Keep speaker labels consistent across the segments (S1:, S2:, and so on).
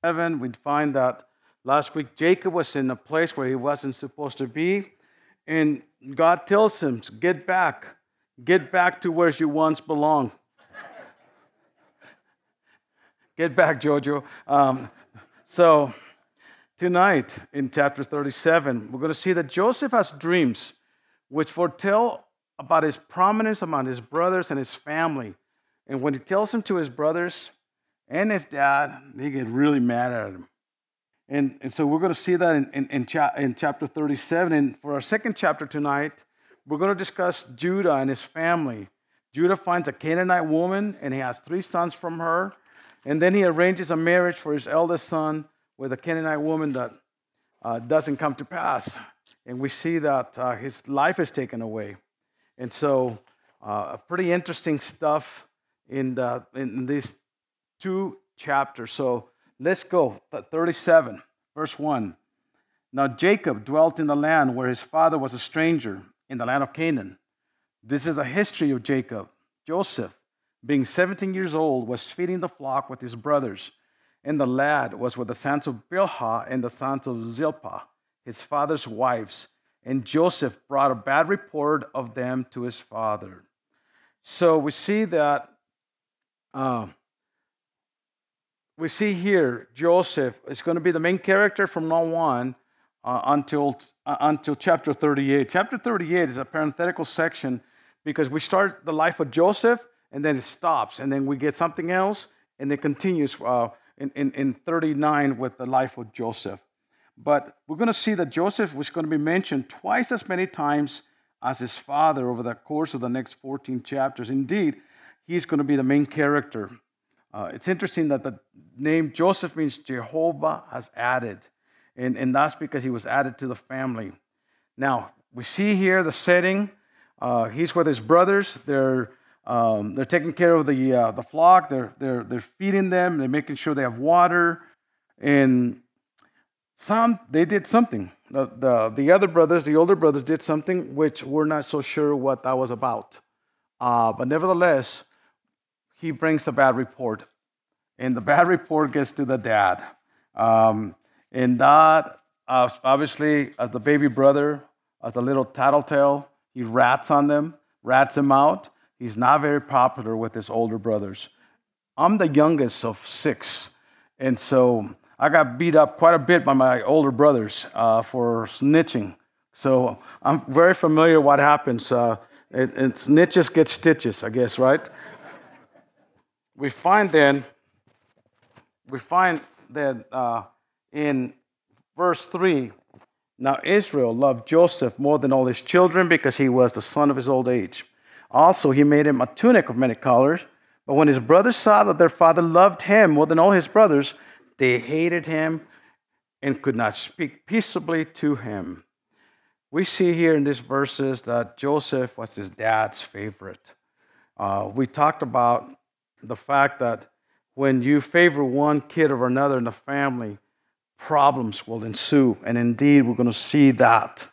S1: 7, we find that last week Jacob was in a place where he wasn't supposed to be, and God tells him, get back to where you once belonged. Get back, Jojo. So tonight in chapter 37, we're going to see that Joseph has dreams which foretell about his prominence among his brothers and his family. And when he tells them to his brothers and his dad, they get really mad at him. And so we're going to see that in chapter 37. And for our second chapter tonight, we're going to discuss Judah and his family. Judah finds a Canaanite woman, and he has 3 sons from her. And then he arranges a marriage for his eldest son with a Canaanite woman that doesn't come to pass. And we see that his life is taken away. And so pretty interesting stuff in these 2 chapters. So let's go. 37, verse 1. Now Jacob dwelt in the land where his father was a stranger, in the land of Canaan. This is the history of Jacob. Joseph, being 17 years old, was feeding the flock with his brothers, and the lad was with the sons of Bilhah and the sons of Zilpah, his father's wives. And Joseph brought a bad report of them to his father. So we see that, we see here Joseph is going to be the main character from now on until chapter 38. Chapter 38 is a parenthetical section because we start the life of Joseph and then it stops, and then we get something else, and it continues in 39 with the life of Joseph. But we're going to see that Joseph was going to be mentioned twice as many times as his father over the course of the next 14 chapters. Indeed, he's going to be the main character. It's interesting that the name Joseph means Jehovah has added, and that's because he was added to the family. Now, we see here the setting. He's with his brothers. They're taking care of the flock. They're feeding them. They're making sure they have water, and they did something. The other brothers, the older brothers, did something which we're not so sure what that was about. But nevertheless, he brings a bad report, and the bad report gets to the dad. And that, obviously, as the baby brother, as a little tattletale, he rats on them, rats him out. He's not very popular with his older brothers. I'm the youngest of 6, and so I got beat up quite a bit by my older brothers for snitching. So I'm very familiar with what happens. Snitches get stitches, I guess, right? We find that in verse 3, now Israel loved Joseph more than all his children because he was the son of his old age. Also, he made him a tunic of many colors. But when his brothers saw that their father loved him more than all his brothers, they hated him and could not speak peaceably to him. We see here in these verses that Joseph was his dad's favorite. We talked about the fact that when you favor one kid over another in the family, problems will ensue. And indeed, we're going to see that.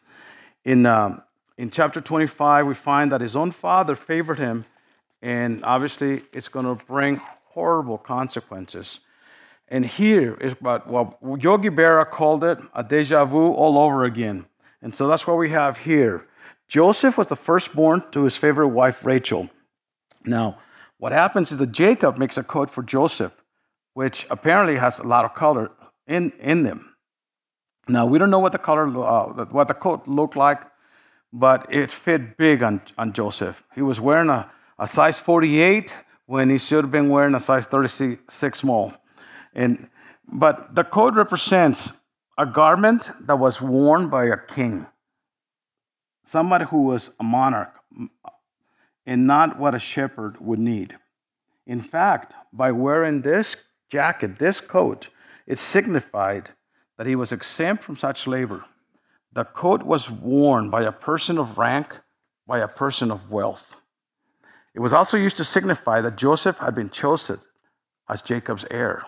S1: In chapter 25, we find that his own father favored him, and obviously it's going to bring horrible consequences. And here is what Yogi Berra called it, a deja vu all over again. And so that's what we have here. Joseph was the firstborn to his favorite wife, Rachel. Now, what happens is that Jacob makes a coat for Joseph, which apparently has a lot of color in them. Now, we don't know what the coat looked like, but it fit big on Joseph. He was wearing a size 48 when he should have been wearing a size 36 small. But the coat represents a garment that was worn by a king, somebody who was a monarch, and not what a shepherd would need. In fact, by wearing this jacket, this coat, it signified that he was exempt from such labor. The coat was worn by a person of rank, by a person of wealth. It was also used to signify that Joseph had been chosen as Jacob's heir.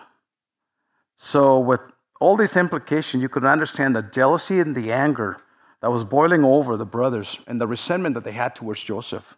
S1: So with all these implications, you could understand the jealousy and the anger that was boiling over the brothers and the resentment that they had towards Joseph.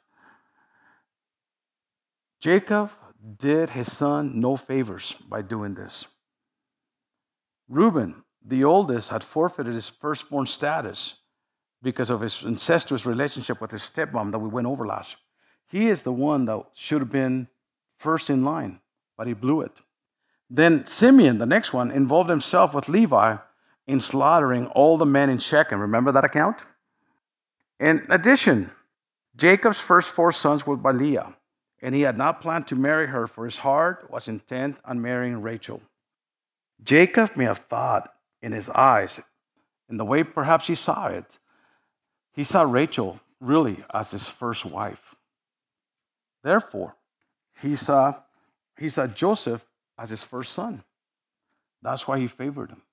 S1: Jacob did his son no favors by doing this. Reuben, the oldest, had forfeited his firstborn status because of his incestuous relationship with his stepmom that we went over last. He is the one that should have been first in line, but he blew it. Then Simeon, the next one, involved himself with Levi in slaughtering all the men in Shechem. Remember that account? In addition, Jacob's first 4 sons were by Leah, and he had not planned to marry her, for his heart was intent on marrying Rachel. Jacob may have thought in his eyes, in the way perhaps he saw it, he saw Rachel really as his first wife. Therefore, he saw Joseph as his first son. That's why he favored him.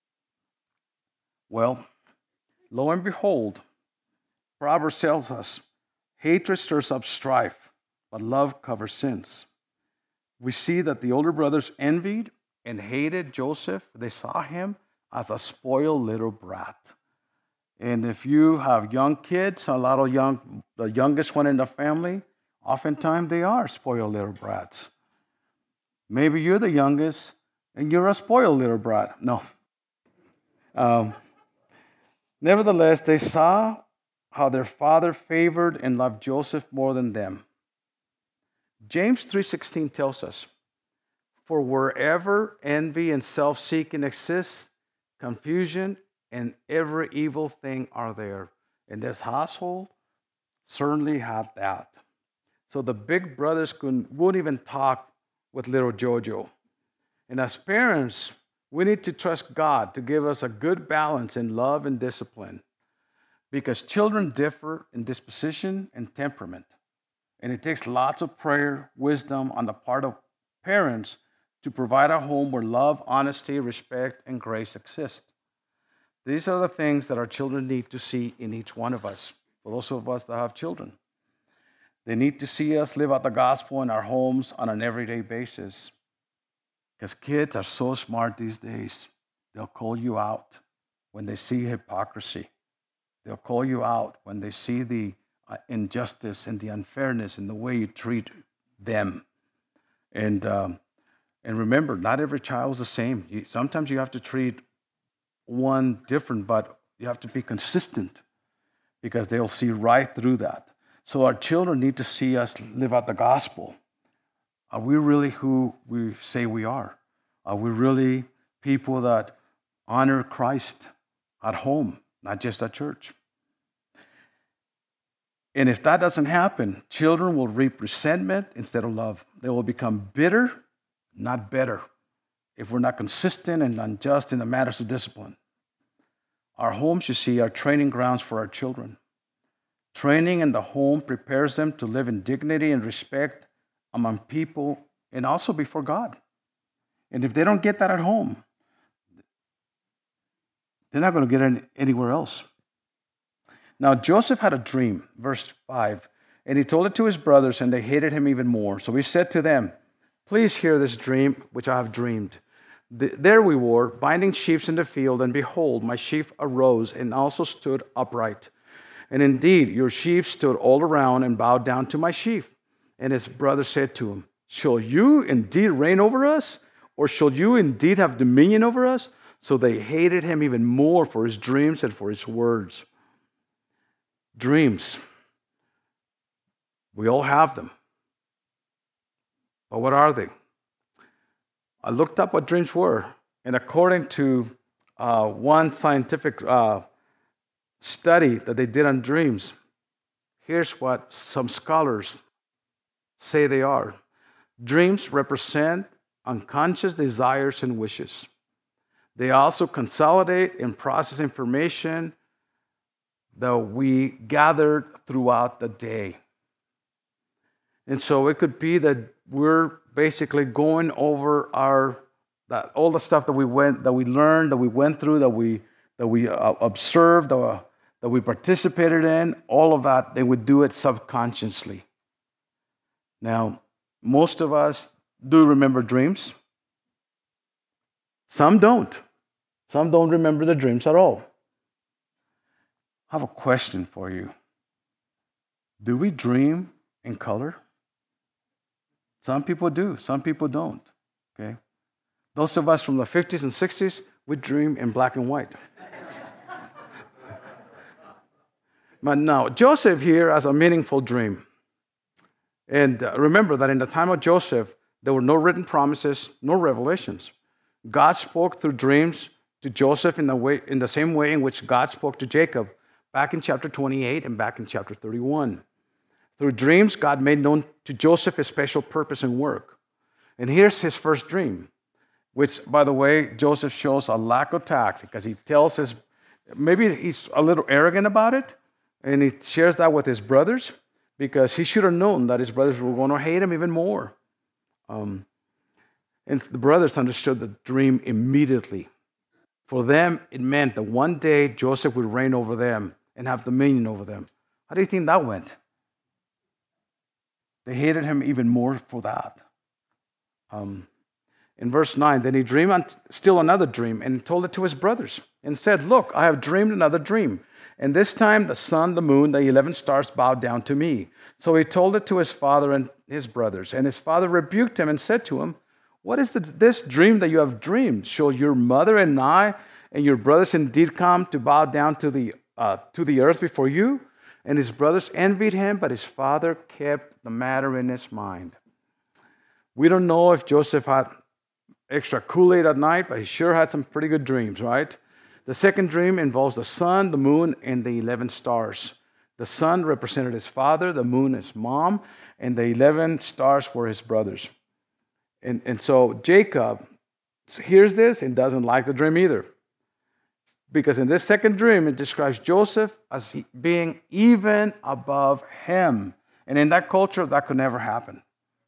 S1: Well, lo and behold, Proverbs tells us, hatred stirs up strife, but love covers sins. We see that the older brothers envied and hated Joseph. They saw him as a spoiled little brat. And if you have young kids, the youngest one in the family, oftentimes they are spoiled little brats. Maybe you're the youngest and you're a spoiled little brat. No. Nevertheless, they saw how their father favored and loved Joseph more than them. James 3:16 tells us, for wherever envy and self-seeking exists, confusion and every evil thing are there. And this household certainly had that. So the big brothers wouldn't even talk with little Jojo. And as parents, we need to trust God to give us a good balance in love and discipline, because children differ in disposition and temperament. And it takes lots of prayer, wisdom on the part of parents to provide a home where love, honesty, respect, and grace exist. These are the things that our children need to see in each one of us, for those of us that have children. They need to see us live out the gospel in our homes on an everyday basis. Because kids are so smart these days. They'll call you out when they see hypocrisy. They'll call you out when they see the injustice and the unfairness in the way you treat them. And remember, not every child is the same. Sometimes you have to treat one different, but you have to be consistent because they'll see right through that. So our children need to see us live out the gospel. Are we really who we say we are? Are we really people that honor Christ at home, not just at church? And if that doesn't happen, children will reap resentment instead of love. They will become bitter, not better, if we're not consistent and unjust in the matters of discipline. Our homes, you see, are training grounds for our children. Training in the home prepares them to live in dignity and respect among people and also before God. And if they don't get that at home, they're not going to get it anywhere else. Now, Joseph had a dream, verse 5, and he told it to his brothers, and they hated him even more. So he said to them, please hear this dream which I have dreamed. There we were, binding sheaves in the field, and behold, my sheaf arose and also stood upright. And indeed, your sheaf stood all around and bowed down to my sheaf. And his brother said to him, shall you indeed reign over us? Or shall you indeed have dominion over us? So they hated him even more for his dreams and for his words. Dreams. We all have them. But what are they? I looked up what dreams were. And according to one scientific study that they did on dreams, here's what some scholars say they are. Dreams represent unconscious desires and wishes. They also consolidate and process information that we gathered throughout the day. And so it could be that we're basically going over all the stuff that we learned, that we went through, that we observed, that we participated in, all of that, they would do it subconsciously. Now, most of us do remember dreams. Some don't. Some don't remember the dreams at all. I have a question for you. Do we dream in color? Some people do. Some people don't. Okay? Those of us from the 50s and 60s, We dream in black and white. But now, Joseph here has a meaningful dream. And remember that in the time of Joseph, there were no written promises, no revelations. God spoke through dreams to Joseph in the same way in which God spoke to Jacob back in chapter 28 and back in chapter 31. Through dreams, God made known to Joseph his special purpose and work. And here's his first dream, which, by the way, Joseph shows a lack of tact because he tells maybe he's a little arrogant about it, and he shares that with his brothers because he should have known that his brothers were going to hate him even more. And the brothers understood the dream immediately. For them, it meant that one day Joseph would reign over them and have dominion over them. How do you think that went? They hated him even more for that. In verse 9, then he dreamed still another dream and told it to his brothers and said, look, I have dreamed another dream. And this time the sun, the moon, the 11 stars bowed down to me. So he told it to his father and his brothers. And his father rebuked him and said to him, what is this dream that you have dreamed? Shall your mother and I and your brothers indeed come to bow down to the earth before you? And his brothers envied him, but his father kept the matter in his mind. We don't know if Joseph had extra Kool-Aid at night, but he sure had some pretty good dreams, right? The second dream involves the sun, the moon, and the 11 stars. The sun represented his father, the moon his mom, and the 11 stars were his brothers. And so Jacob hears this and doesn't like the dream either. Because in this second dream, it describes Joseph as being even above him. And in that culture, that could never happen.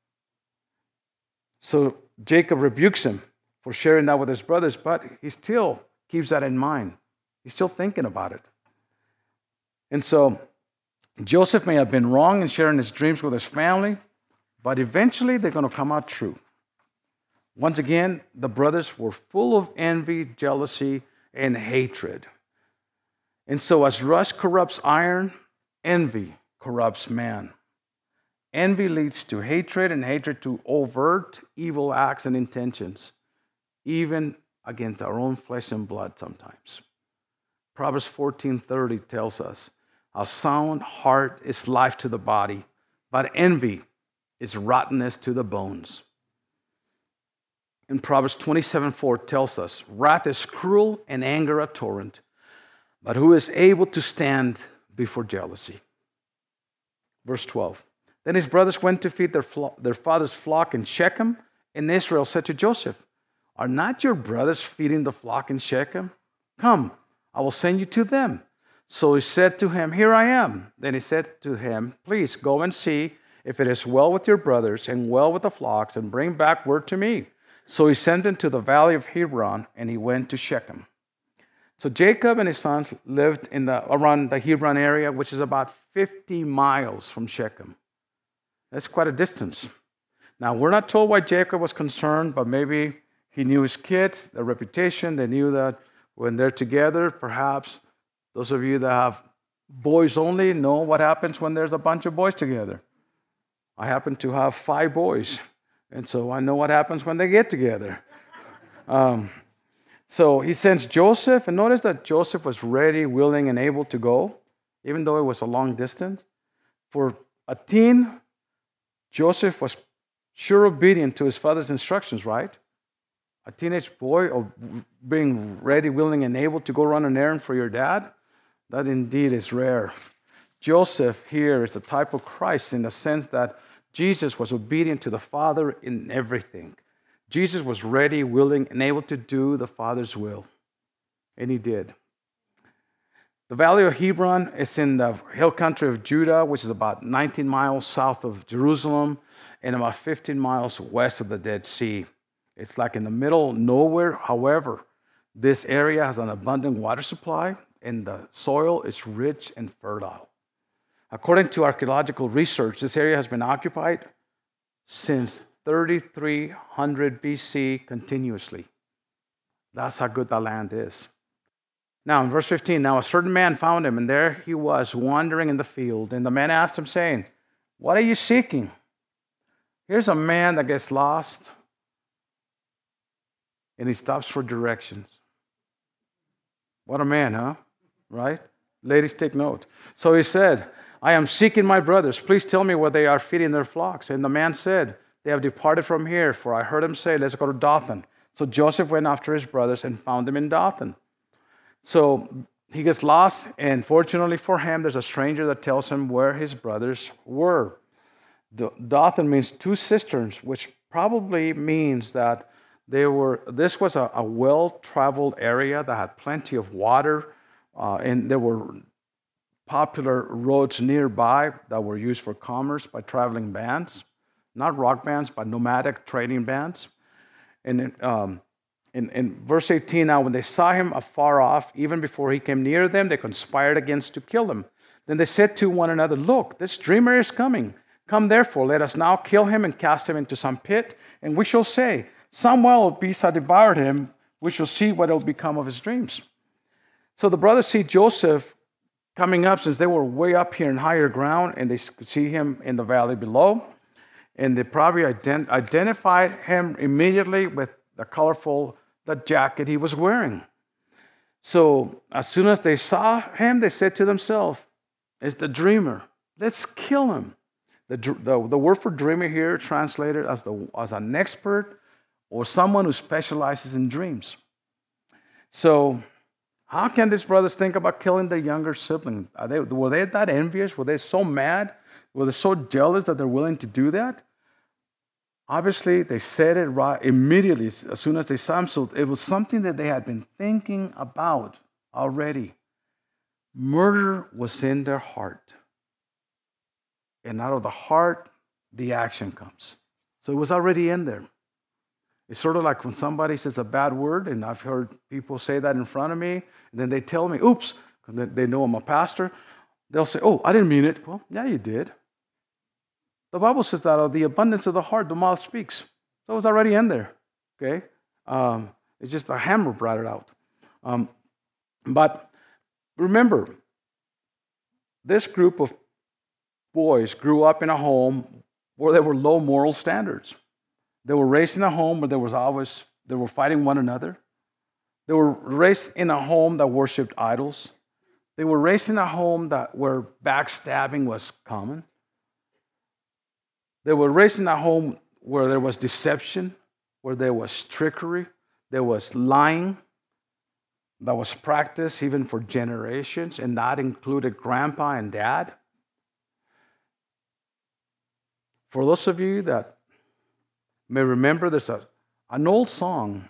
S1: So Jacob rebukes him for sharing that with his brothers, but he still keeps that in mind. He's still thinking about it. And so Joseph may have been wrong in sharing his dreams with his family, but eventually they're going to come out true. Once again, the brothers were full of envy, jealousy, and hatred. And so as rust corrupts iron, envy corrupts man. Envy leads to hatred, and hatred to overt evil acts and intentions, even against our own flesh and blood sometimes. Proverbs 14:30 tells us, a sound heart is life to the body, but envy is rottenness to the bones. And Proverbs 27:4 tells us, wrath is cruel and anger a torrent, but who is able to stand before jealousy? Verse 12. Then his brothers went to feed their father's flock in Shechem, and Israel said to Joseph, are not your brothers feeding the flock in Shechem? Come, I will send you to them. So he said to him, here I am. Then he said to him, please go and see if it is well with your brothers and well with the flocks, and bring back word to me. So he sent him to the valley of Hebron, and he went to Shechem. So Jacob and his sons lived around the Hebron area, which is about 50 miles from Shechem. That's quite a distance. Now, we're not told why Jacob was concerned, but maybe he knew his kids, their reputation. They knew that when they're together, perhaps those of you that have boys only know what happens when there's a bunch of boys together. I happen to have 5 boys. And so I know what happens when they get together. So he sends Joseph, and notice that Joseph was ready, willing, and able to go, even though it was a long distance. For a teen, Joseph was sure obedient to his father's instructions, right? A teenage boy being ready, willing, and able to go run an errand for your dad, that indeed is rare. Joseph here is a type of Christ in the sense that Jesus was obedient to the Father in everything. Jesus was ready, willing, and able to do the Father's will. And he did. The Valley of Hebron is in the hill country of Judah, which is about 19 miles south of Jerusalem and about 15 miles west of the Dead Sea. It's like in the middle of nowhere. However, this area has an abundant water supply, and the soil is rich and fertile. According to archaeological research, this area has been occupied since 3300 BC continuously. That's how good the land is. Now, in verse 15, now a certain man found him, and there he was wandering in the field. And the man asked him, saying, what are you seeking? Here's a man that gets lost, and he stops for directions. What a man, huh? Right? Ladies, take note. So he said, I am seeking my brothers. Please tell me where they are feeding their flocks. And the man said, they have departed from here, for I heard him say, let's go to Dothan. So Joseph went after his brothers and found them in Dothan. So he gets lost, and fortunately for him, there's a stranger that tells him where his brothers were. Dothan means two cisterns, which probably means that this was a well-traveled area that had plenty of water, and there were popular roads nearby that were used for commerce by traveling bands, not rock bands, but nomadic trading bands. And in verse 18, now when they saw him afar off, even before he came near them, they conspired against to kill him. Then they said to one another, look, this dreamer is coming. Come therefore, let us now kill him and cast him into some pit, and we shall say, some wild beast had devoured him. We shall see what will become of his dreams. So the brothers see Joseph coming up, since they were way up here in higher ground, and they could see him in the valley below. And they probably identified him immediately with the jacket he was wearing. So as soon as they saw him, they said to themselves, it's the dreamer. Let's kill him. The word for dreamer here translated as an expert or someone who specializes in dreams. So how can these brothers think about killing their younger sibling? Were they that envious? Were they so mad? Were they so jealous that they're willing to do that? Obviously, they said it right immediately as soon as they saw him. So it was something that they had been thinking about already. Murder was in their heart. And out of the heart, the action comes. So it was already in there. It's sort of like when somebody says a bad word, and I've heard people say that in front of me, and then they tell me, oops, because they know I'm a pastor. They'll say, oh, I didn't mean it. Well, yeah, you did. The Bible says that out of the abundance of the heart, the mouth speaks. So it was already in there, okay? It's just a hammer brought it out. But remember, this group of boys grew up in a home where there were low moral standards. They were raised in a home where they were fighting one another. They were raised in a home that worshipped idols. They were raised in a home where backstabbing was common. They were raised in a home where there was deception, where there was trickery, there was lying that was practiced even for generations, and that included grandpa and dad. For those of you that may remember, there's an old song.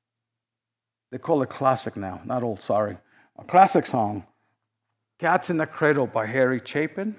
S1: They call it classic now, not old, sorry. A classic song, Cats in the Cradle by Harry Chapin.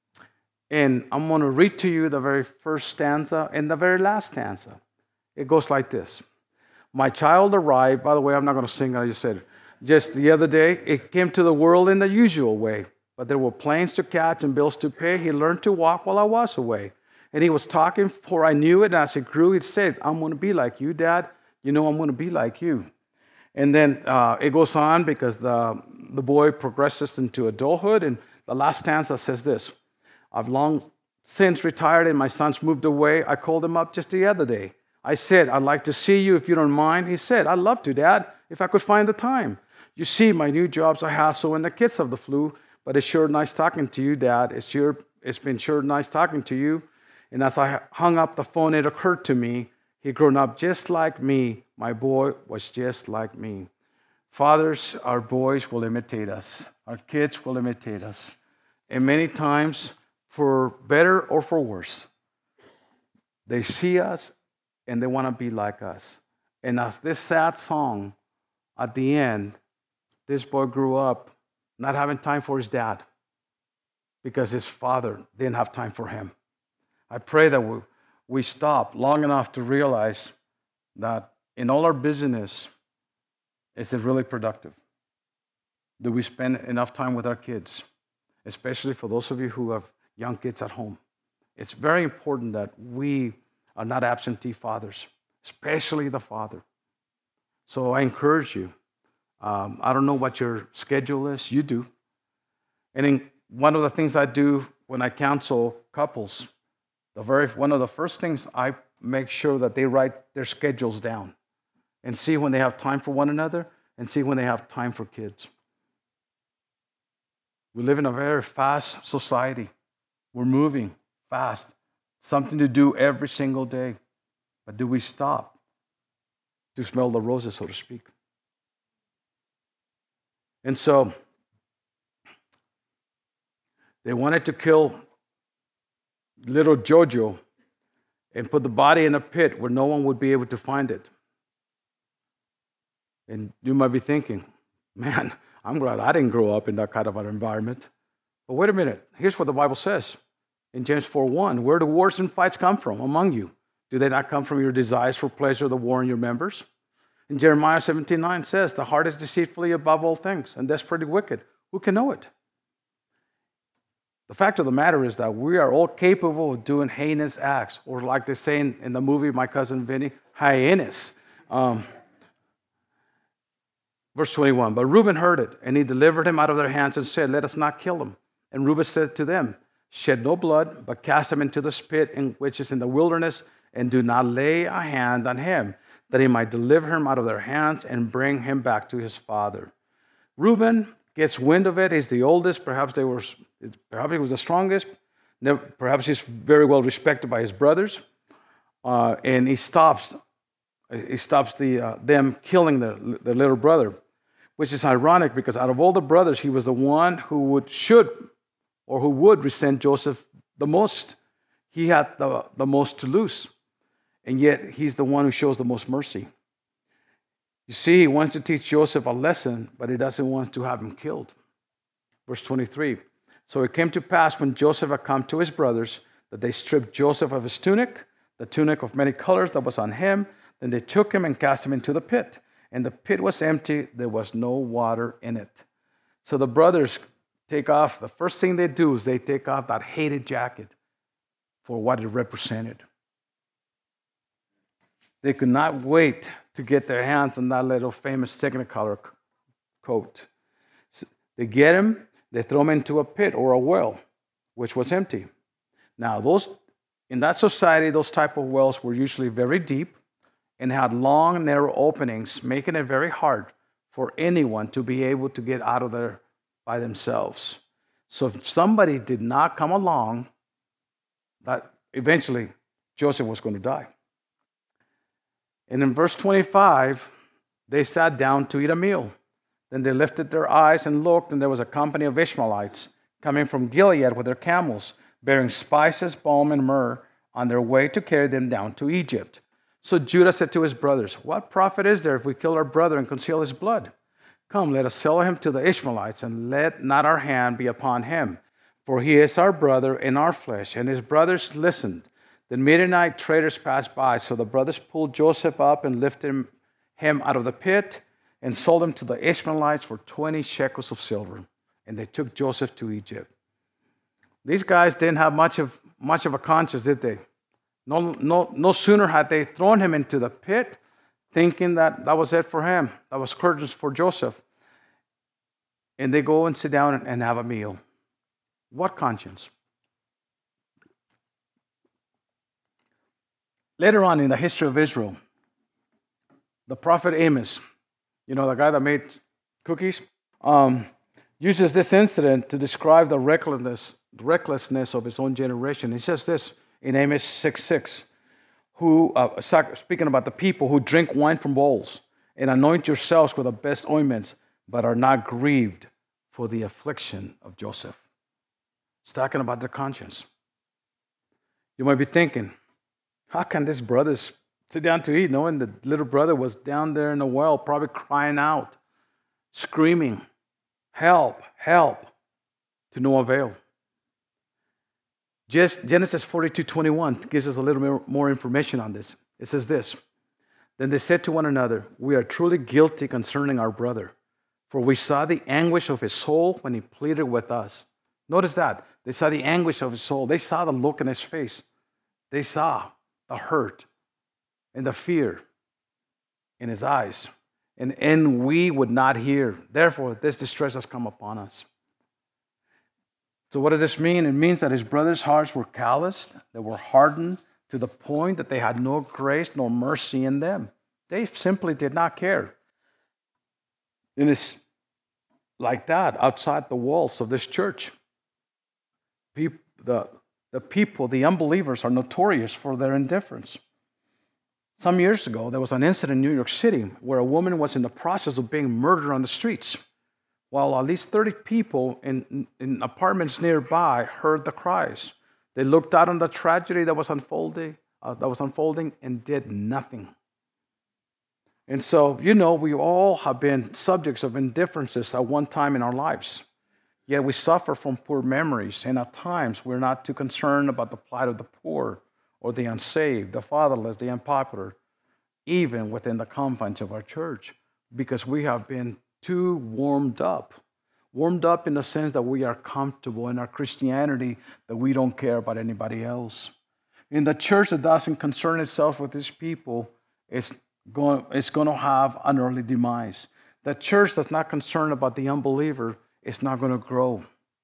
S1: And I'm going to read to you the very first stanza and the very last stanza. It goes like this. My child arrived, by the way, I'm not going to sing it, I just said it. Just the other day, it came to the world in the usual way. But there were planes to catch and bills to pay. He learned to walk while I was away. And he was talking, for I knew it, and as it grew, he said, I'm going to be like you, Dad. You know I'm going to be like you. And then it goes on because the boy progresses into adulthood, and the last stanza says this. I've long since retired and my sons moved away. I called him up just the other day. I said, I'd like to see you if you don't mind. He said, I'd love to, Dad, if I could find the time. You see, my new job's a hassle and the kids have the flu, but it's sure nice talking to you, Dad. It's been sure nice talking to you. And as I hung up the phone, it occurred to me, he'd grown up just like me. My boy was just like me. Fathers, our boys will imitate us. Our kids will imitate us. And many times, for better or for worse, they see us and they want to be like us. And as this sad song, at the end, this boy grew up not having time for his dad because his father didn't have time for him. I pray that we stop long enough to realize that in all our busyness, is it really productive? Do we spend enough time with our kids? Especially for those of you who have young kids at home. It's very important that we are not absentee fathers, especially the father. So I encourage you. I don't know what your schedule is. You do. And one of the things I do when I counsel couples, one of the first things I make sure that they write their schedules down and see when they have time for one another and see when they have time for kids. We live in a very fast society. We're moving fast. Something to do every single day. But do we stop to smell the roses, so to speak? And so, they wanted to kill little Jojo and put the body in a pit where no one would be able to find it. And you might be thinking, man, I'm glad I didn't grow up in that kind of an environment. But wait a minute. Here's what the Bible says in James 4:1. Where do wars and fights come from among you? Do they not come from your desires for pleasure, the war in your members? And Jeremiah 17:9 says, the heart is deceitfully above all things and desperately wicked. Who can know it? The fact of the matter is that we are all capable of doing heinous acts, or like they say in the movie My Cousin Vinny, hyenas. Verse 21, but Reuben heard it, and he delivered him out of their hands and said, let us not kill him. And Reuben said to them, shed no blood, but cast him into the pit which is in the wilderness, and do not lay a hand on him, that he might deliver him out of their hands and bring him back to his father. Reuben gets wind of it. He's the oldest. Perhaps he was the strongest. Perhaps he's very well respected by his brothers. And he stops them killing the little brother, which is ironic because out of all the brothers, he was the one who would resent Joseph the most. He had the most to lose. And yet, he's the one who shows the most mercy. You see, he wants to teach Joseph a lesson, but he doesn't want to have him killed. Verse 23. So it came to pass when Joseph had come to his brothers that they stripped Joseph of his tunic, the tunic of many colors that was on him. Then they took him and cast him into the pit. And the pit was empty. There was no water in it. So the brothers take off. The first thing they do is they take off that hated jacket for what it represented. They could not wait to get their hands on that little famous Technicolor coat. So they get him, they throw him into a pit or a well, which was empty. Now, in that society, those type of wells were usually very deep and had long, narrow openings, making it very hard for anyone to be able to get out of there by themselves. So if somebody did not come along, that eventually Joseph was going to die. And in verse 25, they sat down to eat a meal. Then they lifted their eyes and looked, and there was a company of Ishmaelites coming from Gilead with their camels, bearing spices, balm, and myrrh on their way to carry them down to Egypt. So Judah said to his brothers, what profit is there if we kill our brother and conceal his blood? Come, let us sell him to the Ishmaelites, and let not our hand be upon him. For he is our brother in our flesh. And his brothers listened. Then Midianite traders passed by, so the brothers pulled Joseph up and lifted him out of the pit and sold him to the Ishmaelites for 20 shekels of silver. And they took Joseph to Egypt. These guys didn't have much of a conscience, did they? No sooner had they thrown him into the pit, thinking that was it for him. That was curtains for Joseph. And they go and sit down and have a meal. What conscience? Later on in the history of Israel, the prophet Amos, the guy that made cookies, uses this incident to describe the recklessness of his own generation. He says this in Amos 6:6, speaking about the people who drink wine from bowls and anoint yourselves with the best ointments, but are not grieved for the affliction of Joseph. It's talking about their conscience. You might be thinking, how can these brothers sit down to eat knowing the little brother was down there in the well, probably crying out, screaming, help, help, to no avail? Genesis 42:21 gives us a little more information on this. It says this, then they said to one another, we are truly guilty concerning our brother, for we saw the anguish of his soul when he pleaded with us. Notice that. They saw the anguish of his soul. They saw the look in his face. They saw the hurt and the fear in his eyes. And we would not hear. Therefore, this distress has come upon us. So what does this mean? It means that his brothers' hearts were calloused. They were hardened to the point that they had no grace nor mercy in them. They simply did not care. In his like that outside the walls of this church. The people, the unbelievers, are notorious for their indifference. Some years ago, there was an incident in New York City where a woman was in the process of being murdered on the streets, while at least 30 people in apartments nearby heard the cries. They looked out on the tragedy that was unfolding, and did nothing. And so, we all have been subjects of indifferences at one time in our lives. Yet we suffer from poor memories, and at times we're not too concerned about the plight of the poor or the unsaved, the fatherless, the unpopular, even within the confines of our church, because we have been too warmed up in the sense that we are comfortable in our Christianity, that we don't care about anybody else. In the church that doesn't concern itself with its people, it's going to have an early demise. The church that's not concerned about the unbeliever is not going to grow.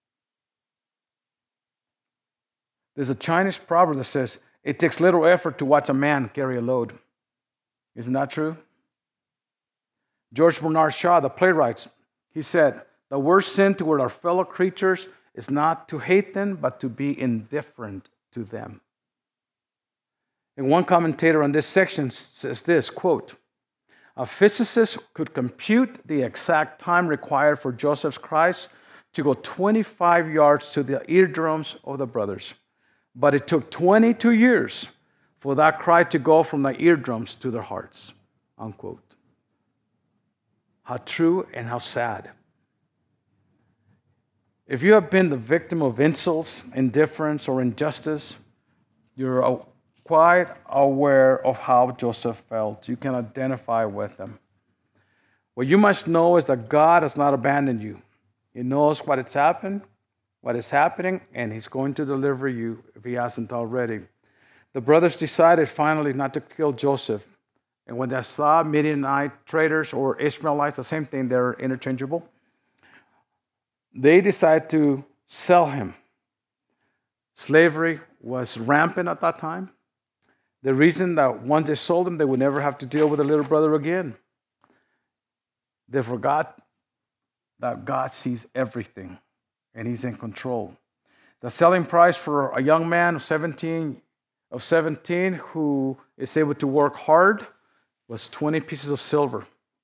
S1: There's a Chinese proverb that says, it takes little effort to watch a man carry a load. Isn't that true? George Bernard Shaw, the playwright, he said, the worst sin toward our fellow creatures is not to hate them, but to be indifferent to them. And one commentator on this section says this, quote, a physicist could compute the exact time required for Joseph's cries to go 25 yards to the eardrums of the brothers. But it took 22 years for that cry to go from the eardrums to their hearts, unquote. How true and how sad. If you have been the victim of insults, indifference, or injustice, you're quite aware of how Joseph felt. You can identify with him. What you must know is that God has not abandoned you. He knows what is happening, and he's going to deliver you if he hasn't already. The brothers decided finally not to kill Joseph. And when they saw Midianite traders or Ishmaelites, the same thing, they're interchangeable, they decided to sell him. Slavery was rampant at that time. The reason that once they sold him, they would never have to deal with a little brother again. They forgot that God sees everything and he's in control. The selling price for a young man of 17 who is able to work hard was 20 pieces of silver.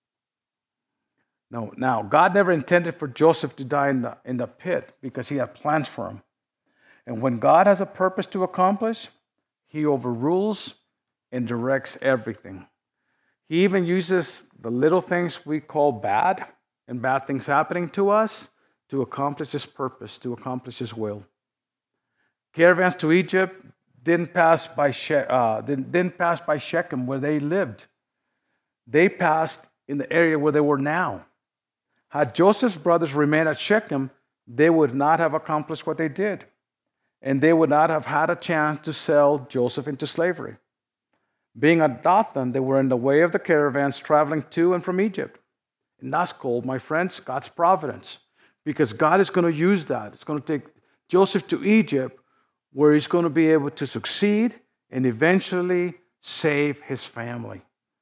S1: Now, God never intended for Joseph to die in the pit because he had plans for him. And when God has a purpose to accomplish, he overrules and directs everything. He even uses the little things we call bad and bad things happening to us to accomplish his purpose, to accomplish his will. Caravans to Egypt didn't pass by Shechem where they lived. They passed in the area where they were now. Had Joseph's brothers remained at Shechem, they would not have accomplished what they did. And they would not have had a chance to sell Joseph into slavery. Being at Dothan, they were in the way of the caravans traveling to and from Egypt. And that's called, my friends, God's providence. Because God is going to use that. It's going to take Joseph to Egypt, where he's going to be able to succeed and eventually save his family.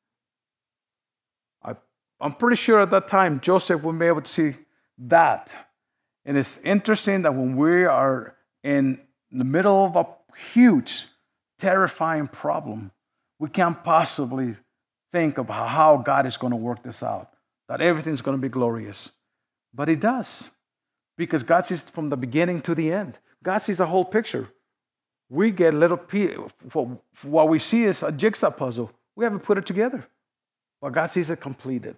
S1: I'm pretty sure at that time, Joseph would be able to see that. And it's interesting that when we are in the middle of a huge, terrifying problem, we can't possibly think about how God is going to work this out, that everything's going to be glorious. But he does, because God sees from the beginning to the end. God sees the whole picture. We get little what we see is a jigsaw puzzle. We haven't put it together, but God sees it completed.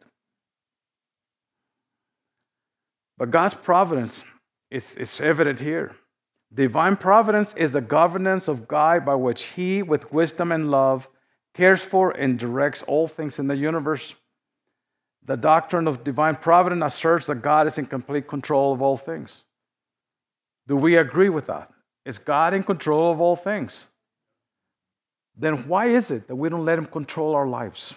S1: But God's providence is evident here. Divine providence is the governance of God by which he, with wisdom and love, cares for and directs all things in the universe. The doctrine of divine providence asserts that God is in complete control of all things. Do we agree with that? Is God in control of all things? Then why is it that we don't let him control our lives?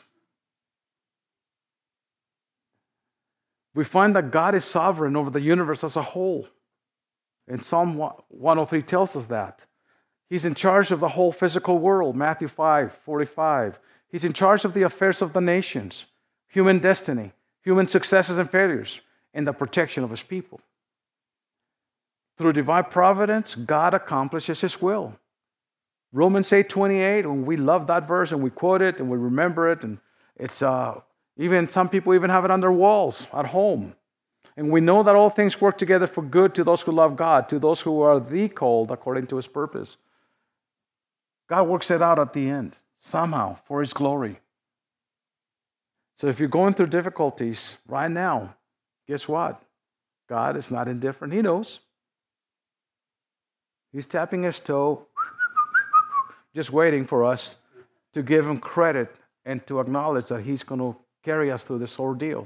S1: We find that God is sovereign over the universe as a whole. And Psalm 103 tells us that. He's in charge of the whole physical world, Matthew 5:45. He's in charge of the affairs of the nations, human destiny, human successes and failures. and the protection of his people. Through divine providence, God accomplishes his will. Romans 8:28, and we love that verse, and we quote it, and we remember it, and it's even some people even have it on their walls at home. And we know that all things work together for good to those who love God, to those who are the called according to his purpose. God works it out at the end, somehow, for his glory. So if you're going through difficulties right now, guess what? God is not indifferent. He knows. He's tapping his toe, just waiting for us to give him credit and to acknowledge that he's going to carry us through this ordeal.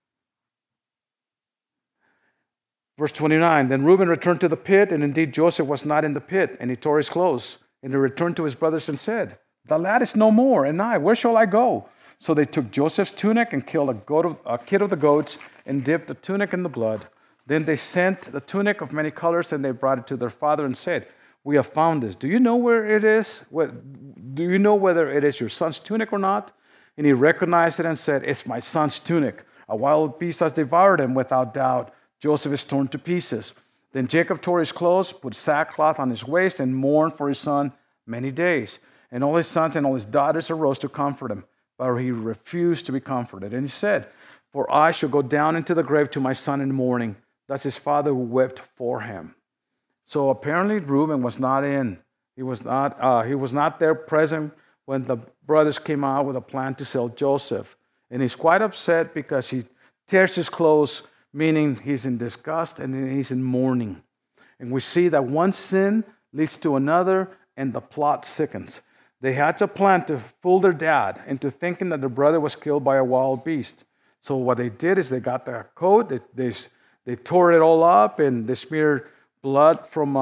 S1: Verse 29, then Reuben returned to the pit, and indeed Joseph was not in the pit, and he tore his clothes. And he returned to his brothers and said, the lad is no more, and I, where shall I go? So they took Joseph's tunic and killed a kid of the goats and dipped the tunic in the blood. Then they sent the tunic of many colors, and they brought it to their father and said, we have found this. Do you know where it is? Do you know whether it is your son's tunic or not? And he recognized it and said, it's my son's tunic. A wild beast has devoured him without doubt. Joseph is torn to pieces. Then Jacob tore his clothes, put sackcloth on his waist, and mourned for his son many days. And all his sons and all his daughters arose to comfort him, but he refused to be comforted. And he said, for I shall go down into the grave to my son in the morning. That's his father who wept for him. So apparently Reuben was not in. He was not there present when the brothers came out with a plan to sell Joseph. And he's quite upset because he tears his clothes, meaning he's in disgust and he's in mourning. And we see that one sin leads to another, and the plot sickens. They had to plan to fool their dad into thinking that their brother was killed by a wild beast. So what they did is they got their coat, they tore it all up, and they smeared blood from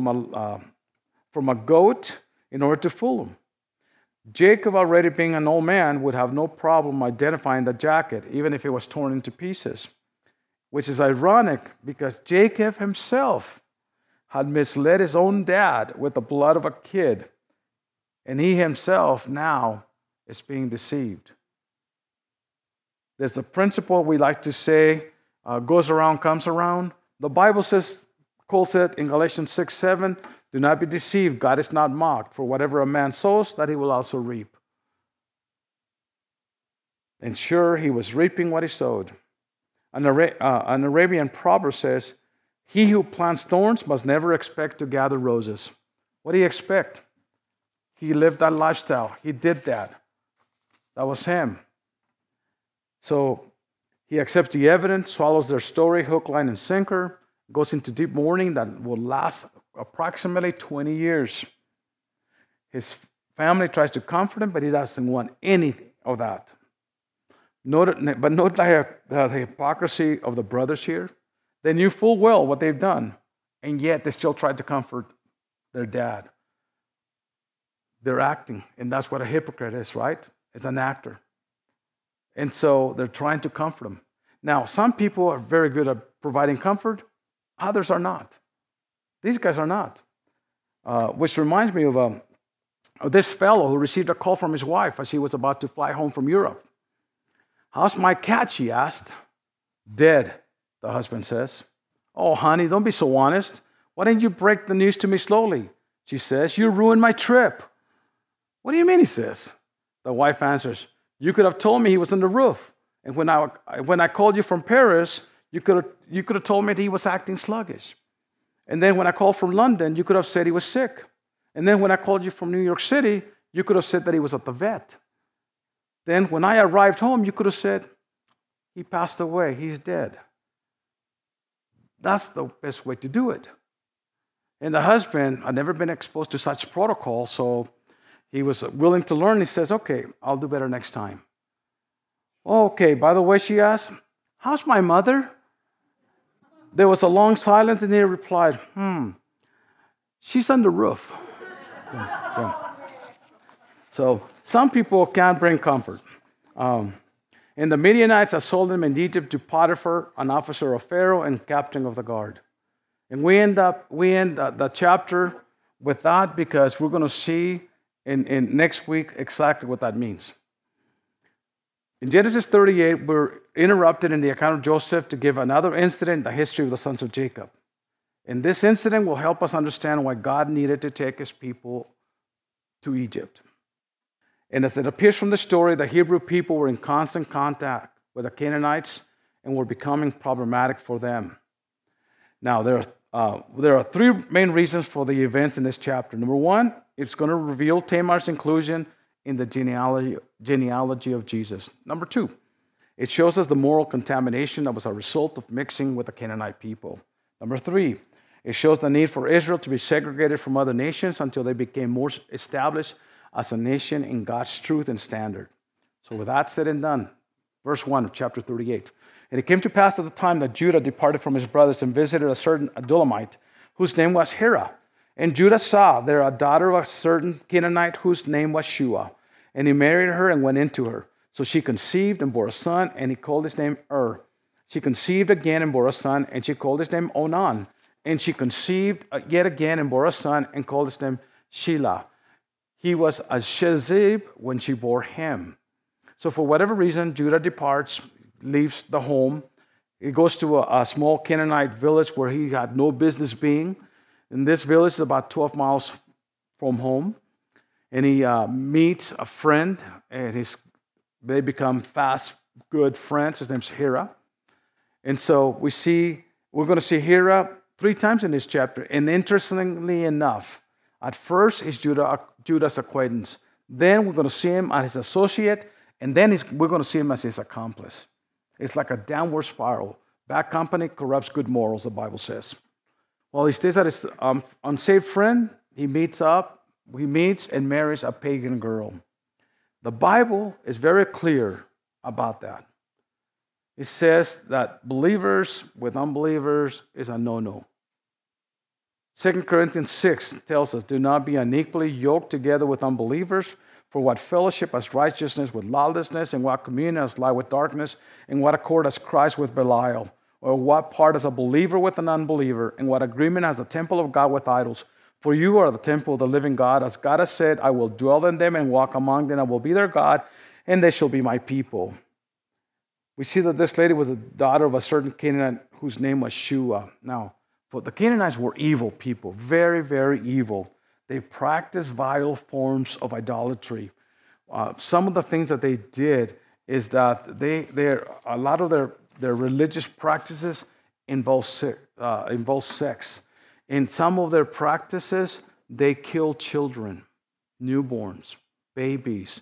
S1: a goat in order to fool him. Jacob, already being an old man, would have no problem identifying the jacket, even if it was torn into pieces. Which is ironic because Jacob himself had misled his own dad with the blood of a kid, and he himself now is being deceived. There's a principle we like to say, goes around, comes around. The Bible says, calls it in Galatians 6:7, do not be deceived, God is not mocked, for whatever a man sows, that he will also reap. And sure, he was reaping what he sowed. An Arabian proverb says, he who plants thorns must never expect to gather roses. What do you expect? He lived that lifestyle. He did that. That was him. So he accepts the evidence, swallows their story, hook, line, and sinker, goes into deep mourning that will last approximately 20 years. His family tries to comfort him, but he doesn't want anything of that. Note the hypocrisy of the brothers here. They knew full well what they've done, and yet they still tried to comfort their dad. They're acting, and that's what a hypocrite is, right? It's an actor. And so they're trying to comfort him. Now, some people are very good at providing comfort. Others are not. These guys are not. Which reminds me of this fellow who received a call from his wife as he was about to fly home from Europe. How's my cat, she asked. Dead, the husband says. Oh, honey, don't be so honest. Why didn't you break the news to me slowly? She says, you ruined my trip. What do you mean, he says. The wife answers, you could have told me he was on the roof. And when I called you from Paris, you could have told me that he was acting sluggish. And then when I called from London, you could have said he was sick. And then when I called you from New York City, you could have said that he was at the vet. Then when I arrived home, you could have said, he passed away, he's dead. That's the best way to do it. And the husband had never been exposed to such protocol, so he was willing to learn. He says, okay, I'll do better next time. Okay, by the way, she asked, how's my mother? There was a long silence, and he replied, she's on the roof. So some people can't bring comfort. And the Midianites had sold him in Egypt to Potiphar, an officer of Pharaoh and captain of the guard. And we end the chapter with that because we're going to see in next week exactly what that means. In Genesis 38, we're interrupted in the account of Joseph to give another incident in the history of the sons of Jacob. And this incident will help us understand why God needed to take his people to Egypt. And as it appears from the story, the Hebrew people were in constant contact with the Canaanites and were becoming problematic for them. Now, there are three main reasons for the events in this chapter. Number one, it's going to reveal Tamar's inclusion in the genealogy of Jesus. Number two, it shows us the moral contamination that was a result of mixing with the Canaanite people. Number three, it shows the need for Israel to be segregated from other nations until they became more established as a nation in God's truth and standard. So with that said and done, verse 1 of chapter 38. And it came to pass at the time that Judah departed from his brothers and visited a certain Adullamite, whose name was Hira. And Judah saw there a daughter of a certain Canaanite whose name was Shua. And he married her and went into her. So she conceived and bore a son, and he called his name She conceived again and bore a son, and she called his name Onan. And she conceived yet again and bore a son, and called his name Shelah. He was a Shezib when she bore him. So for whatever reason, Judah departs, leaves the home. He goes to a small Canaanite village where he had no business being. And this village is about 12 miles from home. And he meets a friend, and they become fast, good friends. His name's Hira. And so we're going to see Hira 3 times in this chapter. And interestingly enough, at first he's Judah's acquaintance. Then we're going to see him as his associate. And then we're going to see him as his accomplice. It's like a downward spiral. Bad company corrupts good morals, the Bible says. While he stays at his unsaved friend, he meets and marries a pagan girl. The Bible is very clear about that. It says that believers with unbelievers is a no-no. 2 Corinthians 6 tells us, do not be unequally yoked together with unbelievers, for what fellowship has righteousness with lawlessness, and what communion has light with darkness, and what accord has Christ with Belial, or what part has a believer with an unbeliever, and what agreement has the temple of God with idols? For you are the temple of the living God. As God has said, I will dwell in them and walk among them. I will be their God, and they shall be my people. We see that this lady was a daughter of a certain Canaanite whose name was Shua. Now, the Canaanites were evil people, very, very evil. They practiced vile forms of idolatry. Some of the things that they did is that a lot of their religious practices involve sex. In some of their practices, they kill children, newborns, babies.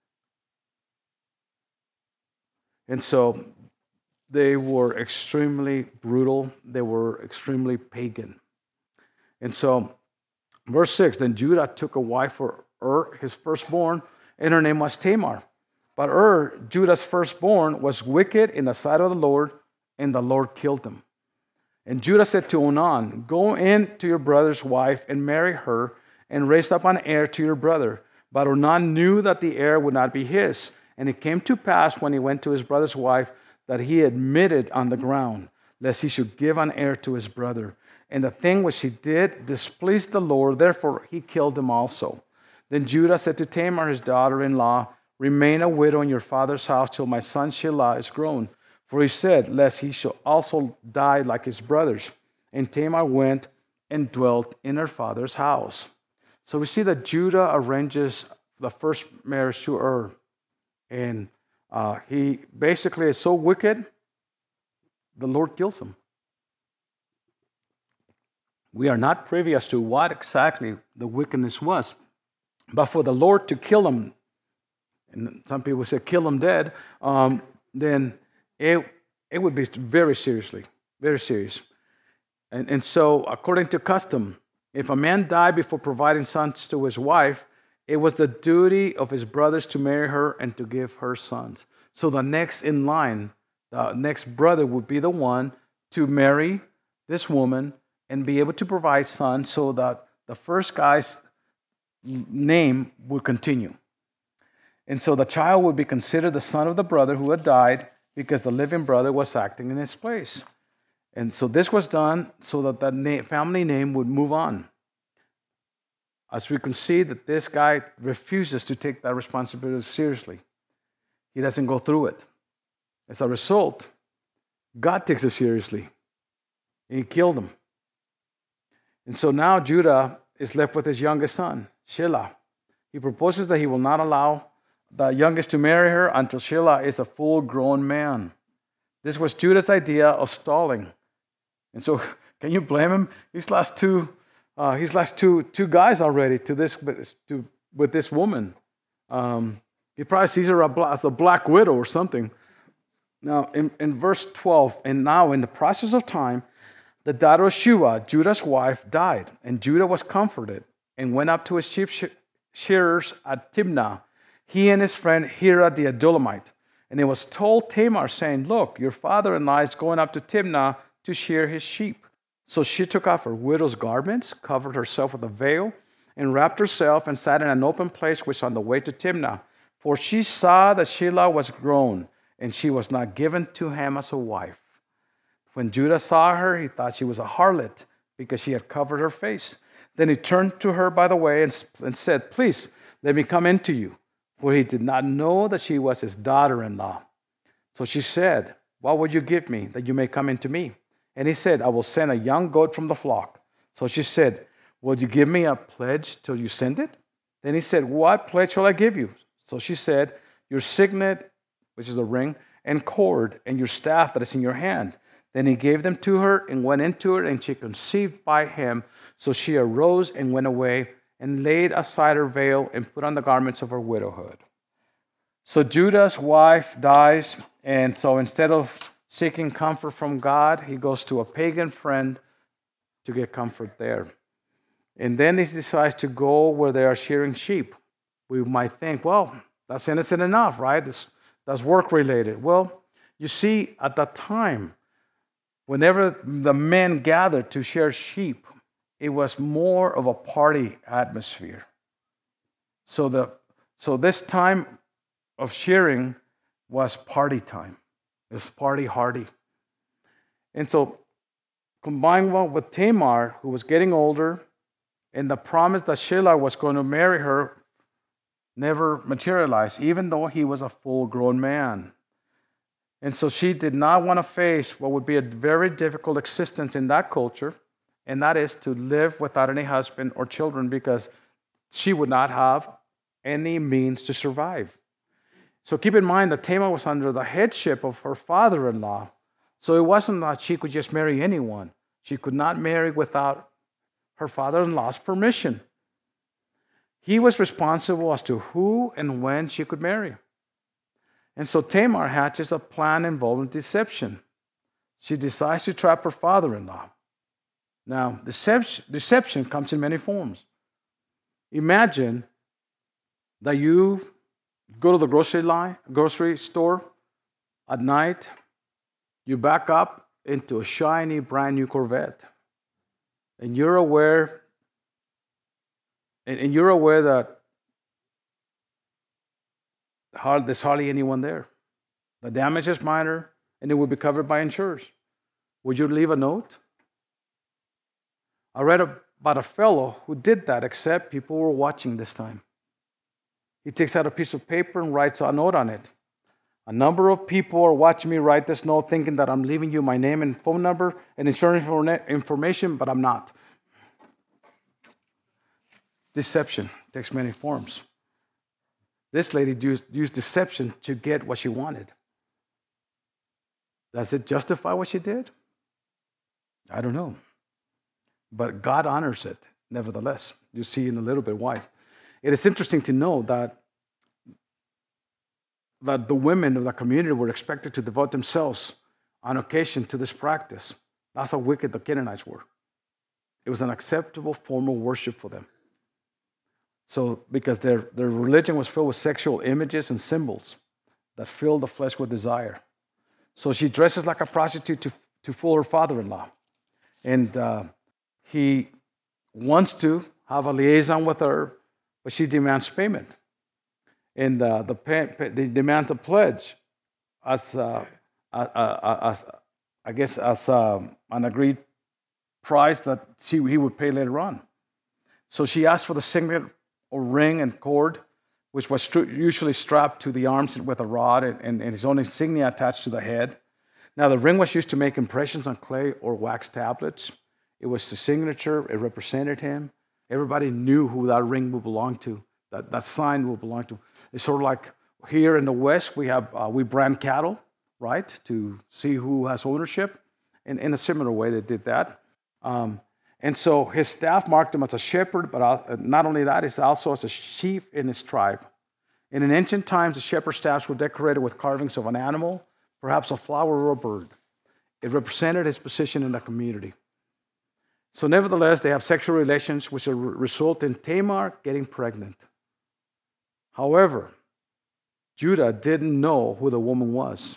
S1: And so they were extremely brutal. They were extremely pagan. And so, verse 6, then Judah took a wife for his firstborn, and her name was Tamar. But Judah's firstborn, was wicked in the sight of the Lord, and the Lord killed him. And Judah said to Onan, go in to your brother's wife and marry her, and raise up an heir to your brother. But Onan knew that the heir would not be his. And it came to pass when he went to his brother's wife that he admitted on the ground, lest he should give an heir to his brother. And the thing which he did displeased the Lord, therefore he killed him also. Then Judah said to Tamar, his daughter-in-law, remain a widow in your father's house till my son Shelah is grown. For he said, lest he shall also die like his brothers. And Tamar went and dwelt in her father's house. So we see that Judah arranges the first marriage to And he basically is so wicked, the Lord kills him. We are not privy as to what exactly the wickedness was. But for the Lord to kill him, and some people say kill him dead, then it would be very serious. And so, according to custom, if a man died before providing sons to his wife, it was the duty of his brothers to marry her and to give her sons. So the next in line, the next brother would be the one to marry this woman and be able to provide sons so that the first guy's name would continue. And so the child would be considered the son of the brother who had died because the living brother was acting in his place. And so this was done so that the family name would move on. As we can see that this guy refuses to take that responsibility seriously. he doesn't go through it. As a result, God takes it seriously, and he killed him. And so now Judah is left with his youngest son, Shelah. He proposes that he will not allow the youngest to marry her until Shelah is a full-grown man. This was Judah's idea of stalling. And so, can you blame him? He's lost two guys already with this woman. He probably sees her as a black widow or something. Now, in verse 12, and now in the process of time, the daughter of Shua, Judah's wife, died, and Judah was comforted and went up to his sheep shearers at Timnah, he and his friend Hira the Adullamite. And it was told Tamar, saying, look, your father-in-law is going up to Timnah to shear his sheep. So she took off her widow's garments, covered herself with a veil, and wrapped herself and sat in an open place which on the way to Timnah. For she saw that Shelah was grown, and she was not given to him as a wife. When Judah saw her, he thought she was a harlot, because she had covered her face. Then he turned to her by the way and said, please, let me come in to you. For he did not know that she was his daughter-in-law. So she said, what would you give me that you may come into me? And he said, I will send a young goat from the flock. So she said, will you give me a pledge till you send it? Then he said, what pledge shall I give you? So she said, your signet, which is a ring, and cord, and your staff that is in your hand. Then he gave them to her and went into her, and she conceived by him. So she arose and went away and laid aside her veil and put on the garments of her widowhood. So Judah's wife dies, and so instead of seeking comfort from God, he goes to a pagan friend to get comfort there. And then he decides to go where they are shearing sheep. We might think, well, that's innocent enough, right? That's work-related. Well, you see, at that time, whenever the men gathered to shear sheep, it was more of a party atmosphere. So this time of shearing was party time. It was party hardy. And so combined with Tamar, who was getting older, and the promise that Shelah was going to marry her never materialized, even though he was a full-grown man. And so she did not want to face what would be a very difficult existence in that culture, and that is to live without any husband or children, because she would not have any means to survive. So keep in mind that Tamar was under the headship of her father-in-law. So it wasn't that she could just marry anyone. She could not marry without her father-in-law's permission. He was responsible as to who and when she could marry. And so Tamar hatches a plan involving deception. She decides to trap her father-in-law. Now, deception comes in many forms. Imagine that you go to the grocery store at night, you back up into a shiny, brand new Corvette, and you're aware that there's hardly anyone there. The damage is minor, and it will be covered by insurers. Would you leave a note? I read about a fellow who did that, except people were watching this time. He takes out a piece of paper and writes a note on it. A number of people are watching me write this note, thinking that I'm leaving you my name and phone number and insurance information, but I'm not. Deception takes many forms. This lady used deception to get what she wanted. Does it justify what she did? I don't know. But God honors it, nevertheless. You see in a little bit why. It is interesting to know that the women of the community were expected to devote themselves on occasion to this practice. That's how wicked the Canaanites were. It was an acceptable form of worship for them. So, because their religion was filled with sexual images and symbols that filled the flesh with desire. So she dresses like a prostitute to fool her father-in-law. And he wants to have a liaison with her, but she demands payment. And they demand a pledge as an agreed price that he would pay later on. So she asked for the signet or ring and cord, which was usually strapped to the arms with a rod and his own insignia attached to the head. Now, the ring was used to make impressions on clay or wax tablets. It was the signature. It represented him. Everybody knew who that ring would belong to, that sign would belong to. It's sort of like here in the West, we brand cattle, right, to see who has ownership. In a similar way, they did that. And so his staff marked him as a shepherd, but not only that, he's also as a chief in his tribe. And in ancient times, the shepherd staffs were decorated with carvings of an animal, perhaps a flower or a bird. It represented his position in the community. So nevertheless, they have sexual relations which result in Tamar getting pregnant. However, Judah didn't know who the woman was.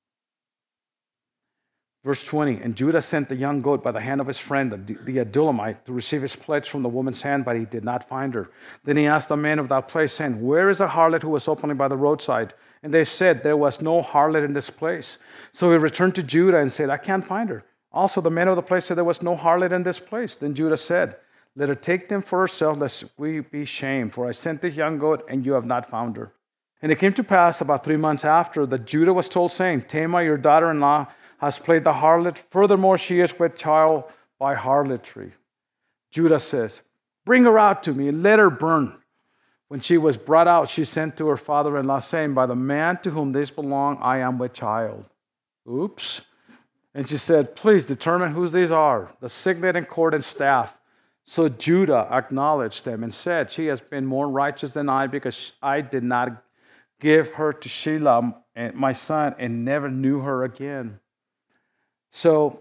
S1: Verse 20, and Judah sent the young goat by the hand of his friend, the Adullamite, to receive his pledge from the woman's hand, but he did not find her. Then he asked the men of that place, saying, where is the harlot who was opening by the roadside? And they said, there was no harlot in this place. So he returned to Judah and said, I can't find her. Also the men of the place said, there was no harlot in this place. Then Judah said, let her take them for herself, lest we be shamed. For I sent this young goat, and you have not found her. And it came to pass about 3 months after that Judah was told, saying, Tamar, your daughter-in-law, has played the harlot. Furthermore, she is with child by harlotry. Judah says, bring her out to me and let her burn. When she was brought out, she sent to her father-in-law, saying, by the man to whom this belong, I am with child. Oops. And she said, please determine who these are, the signet and cord and staff. So Judah acknowledged them and said, she has been more righteous than I, because I did not give her to Shelah, my son, and never knew her again. So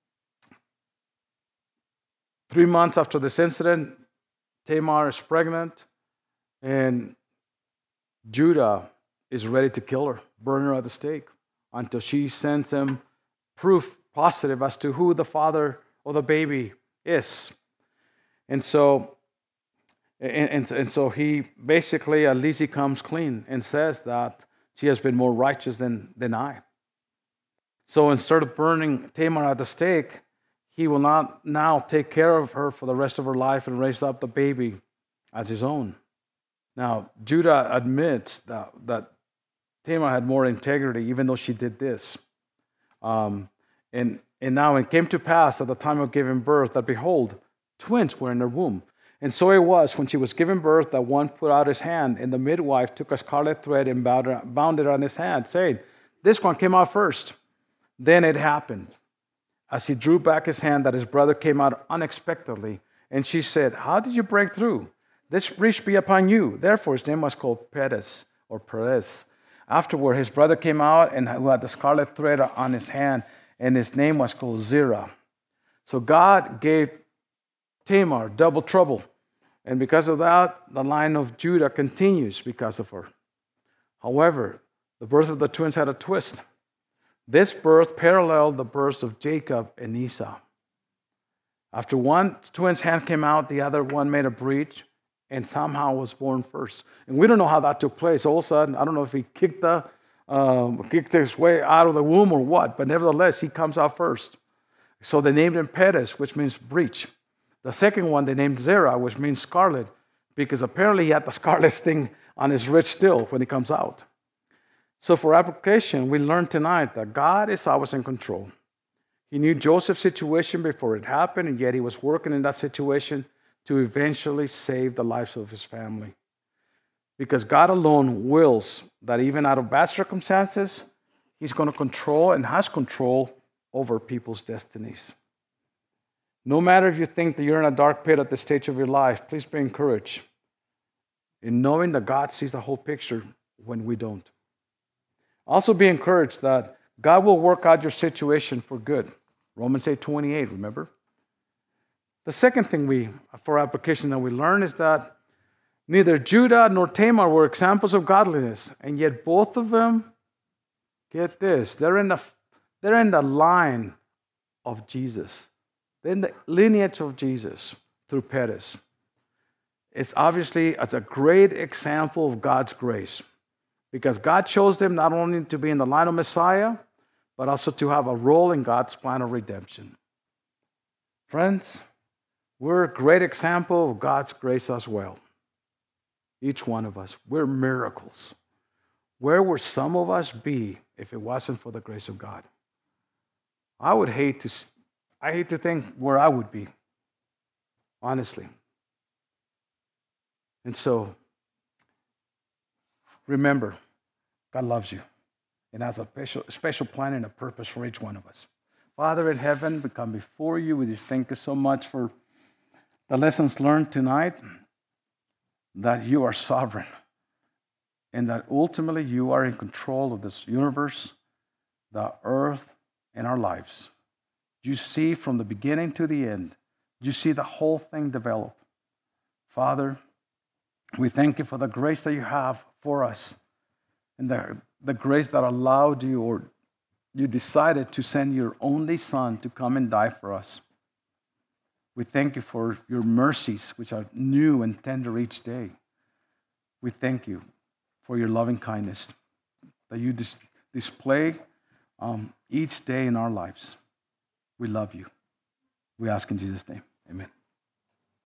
S1: 3 months after this incident, Tamar is pregnant, and Judah is ready to kill her, burn her at the stake, until she sends him proof positive as to who the father of the baby is. And so he basically, at least he comes clean and says that she has been more righteous than I. So instead of burning Tamar at the stake, he will not now take care of her for the rest of her life and raise up the baby as his own. Now, Judah admits that Tamar had more integrity, even though she did this. And now it came to pass at the time of giving birth that, behold, twins were in her womb. And so it was, when she was giving birth, that one put out his hand, and the midwife took a scarlet thread and bound it on his hand, saying, this one came out first. Then it happened, as he drew back his hand, that his brother came out unexpectedly. And she said, how did you break through? This breach be upon you. Therefore his name was called Perez, or Perez. Afterward his brother came out, and who had the scarlet thread on his hand, and his name was called Zerah. So God gave Tamar double trouble. And because of that, the line of Judah continues because of her. However, the birth of the twins had a twist. This birth paralleled the births of Jacob and Esau. After one twin's hand came out, the other one made a breach and somehow was born first. And we don't know how that took place. All of a sudden, I don't know if he kicked his way out of the womb or what, but nevertheless, he comes out first. So they named him Perez, which means breach. The second one they named Zerah, which means scarlet, because apparently he had the scarlet thing on his wrist still when he comes out. So for application, we learned tonight that God is always in control. He knew Joseph's situation before it happened, and yet he was working in that situation to eventually save the lives of his family. Because God alone wills that even out of bad circumstances, he's going to control and has control over people's destinies. No matter if you think that you're in a dark pit at this stage of your life, please be encouraged in knowing that God sees the whole picture when we don't. Also be encouraged that God will work out your situation for good. Romans 8:28, remember? The second thing for application that we learn is that neither Judah nor Tamar were examples of godliness, and yet both of them, get this, they're in the line of Jesus. They're in the lineage of Jesus through Perez. It's a great example of God's grace, because God chose them not only to be in the line of Messiah, but also to have a role in God's plan of redemption. Friends, we're a great example of God's grace as well. Each one of us. We're miracles. Where would some of us be if it wasn't for the grace of God? I hate to think where I would be, honestly. And so, remember, God loves you and has a special plan and a purpose for each one of us. Father in heaven, we come before you. We just thank you so much for the lessons learned tonight, that you are sovereign and that ultimately you are in control of this universe, the earth, and our lives. You see from the beginning to the end. You see the whole thing develop. Father, we thank you for the grace that you have for us and the grace that allowed you, or you decided to send your only Son to come and die for us. We thank you for your mercies, which are new and tender each day. We thank you for your loving kindness that you display each day in our lives. We love you. We ask in Jesus' name. Amen.